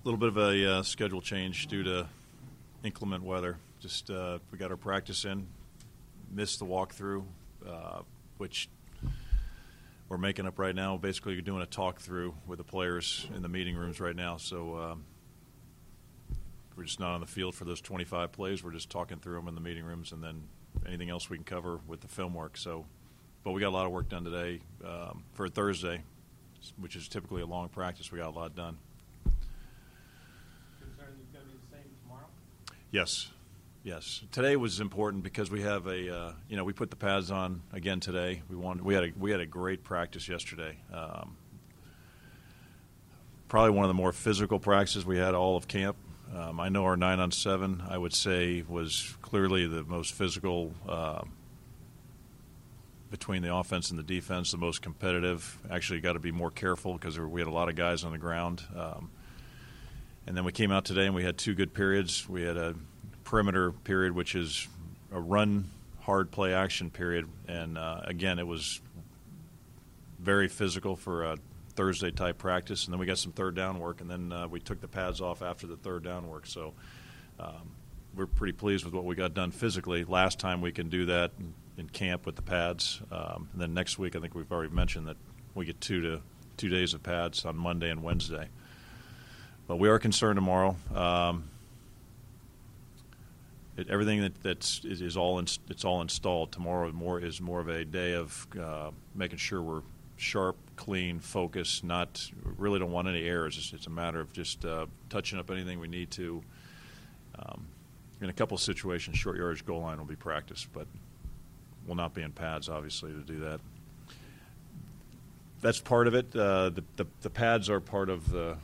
little bit of a schedule change due to inclement weather. Just we got our practice in, missed the walkthrough, which we're making up right now. Basically, you're doing a talk through with the players in the meeting rooms right now. So we're just not on the field for those 25 plays. We're just talking through them in the meeting rooms, and then anything else we can cover with the film work. So, but we got a lot of work done today for Thursday, which is typically a long practice. We got a lot done. Concerned it's going to be the same tomorrow? Yes. Today was important because we have we put the pads on again today. We had a great practice yesterday. Probably one of the more physical practices we had all of camp. I know our 9-on-7, I would say, was clearly the most physical between the offense and the defense, the most competitive. Actually, got to be more careful because we had a lot of guys on the ground. And then we came out today and we had two good periods. We had a perimeter period, which is a run, hard play action period. And, again, it was very physical for a Thursday-type practice. And then we got some third down work, and then we took the pads off after the third down work. So we're pretty pleased with what we got done physically. Last time we can do that in camp with the pads. And then next week I think we've already mentioned that we get 2 days of pads on Monday and Wednesday. But we are concerned tomorrow. Everything is all installed. Tomorrow is more of a day of making sure we're sharp, clean, focused. Really don't want any errors. It's a matter of just touching up anything we need to. In a couple of situations, short yardage goal line will be practiced, but we'll not be in pads, obviously, to do that. That's part of it. The pads are part of the.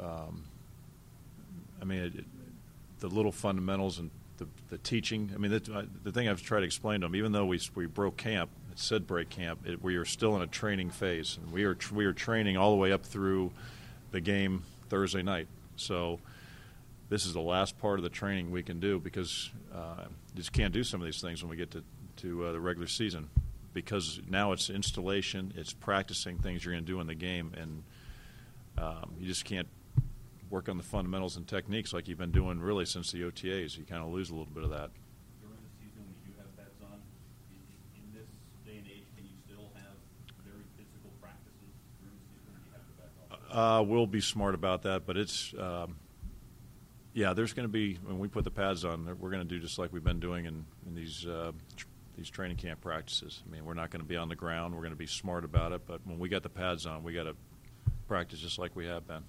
The little fundamentals and the teaching. I mean, the thing I've tried to explain to them, even though we broke camp, it said break camp, we are still in a training phase, and we are training all the way up through the game Thursday night. So this is the last part of the training we can do because you just can't do some of these things when we get to the regular season, because now it's installation, it's practicing things you're going to do in the game, and you just can't work on the fundamentals and techniques like you've been doing really since the OTAs. You kind of lose a little bit of that. During the season, when you do have pads on, in this day and age, can you still have very physical practices during the season, or do you have to back off? We'll be smart about that, but it's there's going to be, when we put the pads on, we're going to do just like we've been doing in these training camp practices. I mean, we're not going to be on the ground. We're going to be smart about it, but when we got the pads on, we got to practice just like we have been.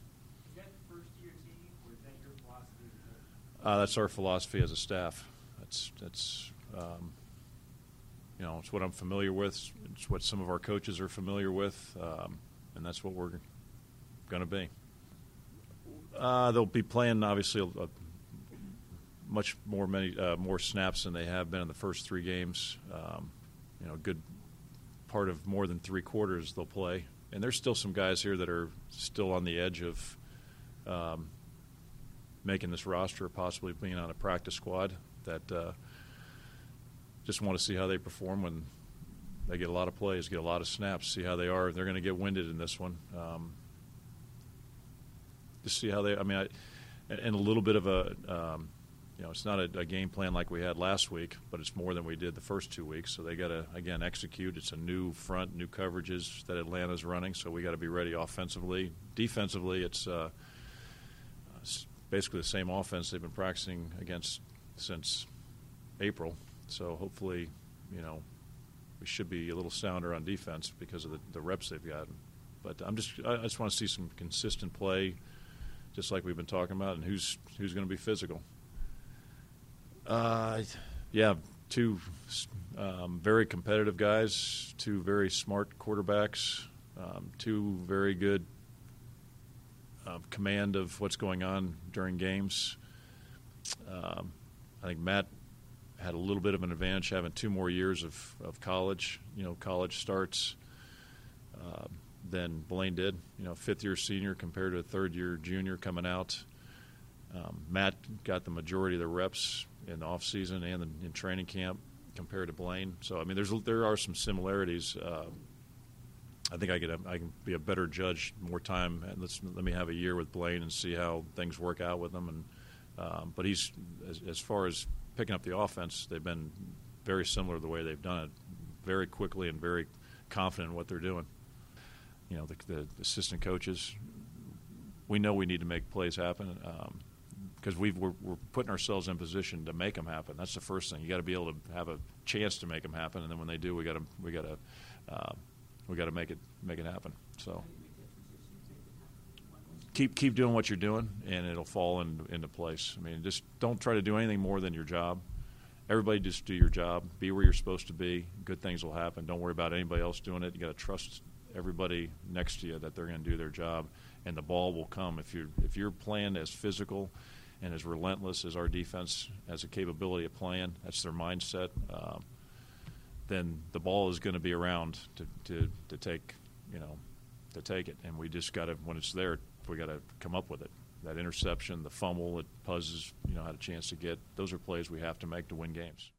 That's our philosophy as a staff. It's it's what I'm familiar with. It's what some of our coaches are familiar with, and that's what we're going to be. They'll be playing obviously much more snaps than they have been in the first three games. A good part of more than 3 quarters they'll play, and there's still some guys here that are still on the edge of making this roster, possibly being on a practice squad, that just want to see how they perform when they get a lot of plays, get a lot of snaps, see how they are. They're going to get winded in this one. Just see how they – and a little bit of a it's not a game plan like we had last week, but it's more than we did the first 2 weeks. So they got to, again, execute. It's a new front, new coverages that Atlanta's running, so we got to be ready offensively. Defensively, it's basically the same offense they've been practicing against since April. So hopefully, we should be a little sounder on defense because of the reps they've gotten. But I just want to see some consistent play, just like we've been talking about, and who's going to be physical. Two very competitive guys, two very smart quarterbacks, two very good command of what's going on during games. I think Matt had a little bit of an advantage having 2 more years of college, college starts than Blaine did. 5th-year senior compared to a 3rd-year junior coming out. Matt got the majority of the reps in the off-season and in training camp compared to Blaine. So, there are some similarities. I think I can be a better judge more time. And let me have a year with Blaine and see how things work out with him. And but he's as far as picking up the offense, they've been very similar to the way they've done it, very quickly and very confident in what they're doing. You know, the assistant coaches, we know we need to make plays happen because we're putting ourselves in position to make them happen. That's the first thing. You got to be able to have a chance to make them happen, and then when they do, we got to make it happen. So keep doing what you're doing, and it'll fall into place. I mean, just don't try to do anything more than your job. Everybody just do your job. Be where you're supposed to be. Good things will happen. Don't worry about anybody else doing it. You got to trust everybody next to you that they're going to do their job, and the ball will come. If you're playing as physical and as relentless as our defense has a capability of playing, that's their mindset. Then the ball is going to be around to take it, and we just got to, when it's there, we got to come up with it. That interception, the fumble that Puzz's had a chance to get, those are plays we have to make to win games.